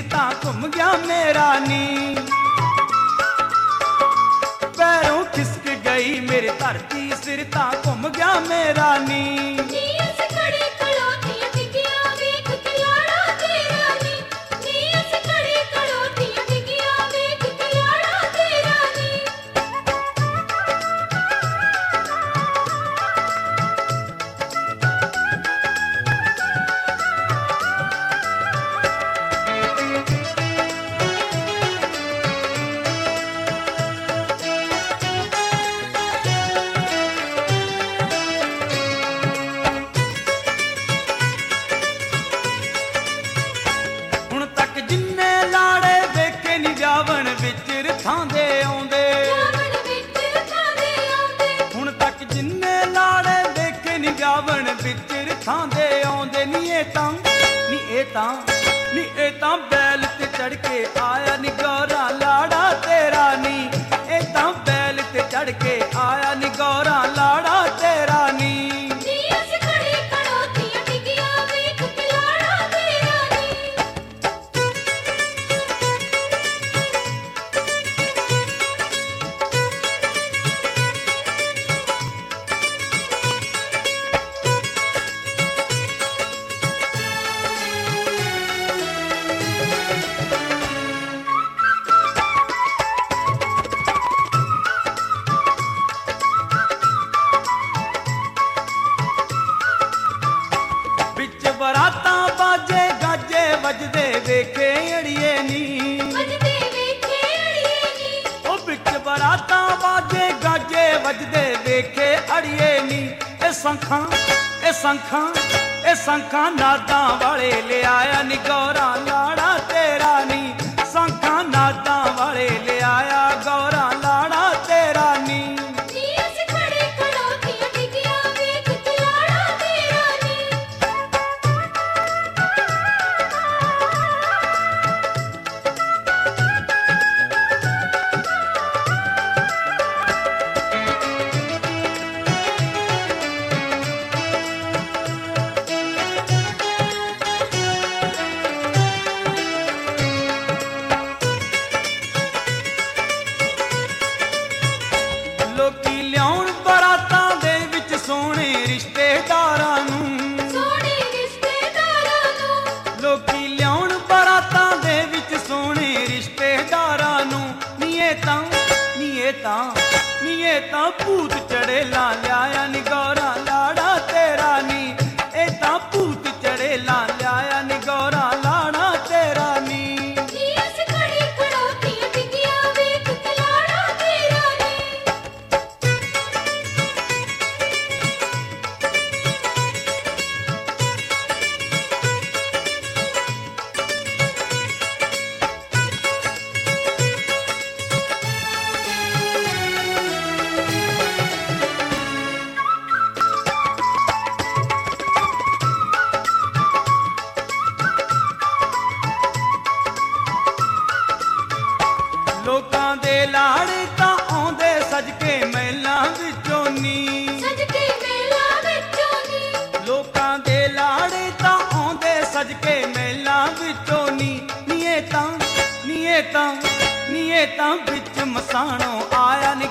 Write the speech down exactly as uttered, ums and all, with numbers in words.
सिर तां घुम गया मेरा नी। पैरों खिसक गई मेरी धरती सिर तां घुम गया मेरा नी। नी ए तां बैल ते चढ़ के आया नी गौरा लाड़ा तेरा नी। ए तां बैल ते चढ़ के आया नी गौरा लाड़ा तेरा नी। बराता बाजे गाजे वजदे वेखे अड़िए नी। ओ बिच बराता बाजे गाजे वजदे वेखे अड़िए नी। ए संखां ए संखां ए संखां नादां वाले ले आया नी गौरा लाड़ा तेरा नी। संखां नादां वाले ले आया गौरा लाड़ा तेरा नी। लोकी लियाउण बरातां दे विच सोहणे रिश्तेदारां नूं। सोहणे रिश्तेदारां नूं लोकी लियाउण बरातां दे विच सोहणे रिश्तेदारां नूं। नी ए तां नी ए तां नी ए तां भूत चढ़ेला लियाया नी गौरा लाड़ा तेरा नी। ए तां भूत चढ़ेला लियाया नी गौरा लाड़ा तेरा नी। लोकां दे लाड़े तां आउंदे सज के महलां विचों नी। सज के महलां विचों नी लोकां दे लाड़े तां आउंदे सज के महलां विचों नी। नी ए तां नी ए तां नी ए तां विच मसाणों आया नी